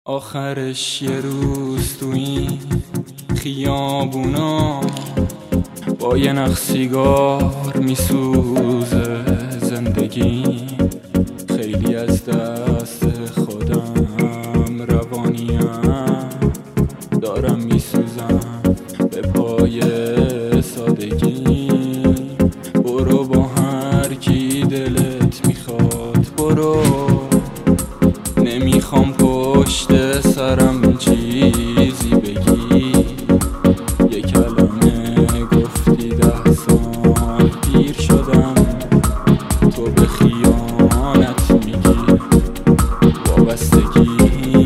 آخرش یه روز تو این خیابونا با یه نخ سیگار میسوزه زندگی. خیلی از دست خودم روانیم، دارم میسوزم به پای سادگی. برو با هر کی دلت میخواد برو، نمیخوام پشت سرم چیزی بگی. یه کلمه گفتی 10 سال پیر شدم، تو به خیانت میگی وابستگی.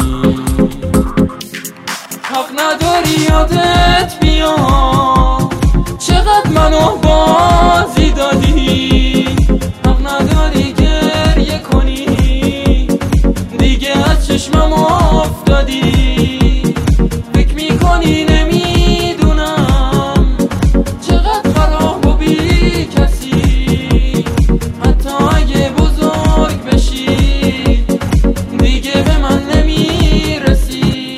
حق نداری یادت بیاد چقدر منو بازی دادی، حق نداری گریه کنی دیگه از چشمم افتادی. فکر میکنی نمیدونم چقدر خراب و بی کسی، حتی اگه بزرگ بشی دیگه به من نمیرسی.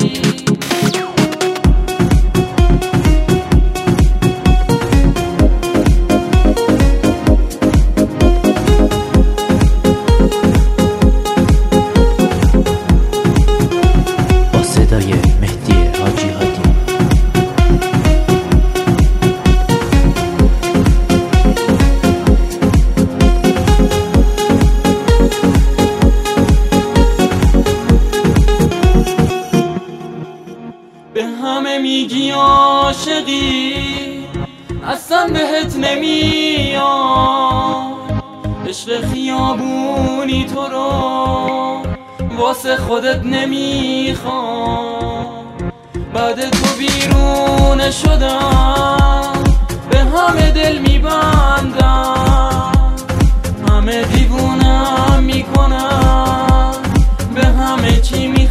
به همه میگی عاشقی اصلا بهت نمیاد، عشق خیابونی تو رو واسه خودت نمیخواد. بعد تو بیرون شدم به همه دل میبندم، همه دیوونم میکنم به همه چی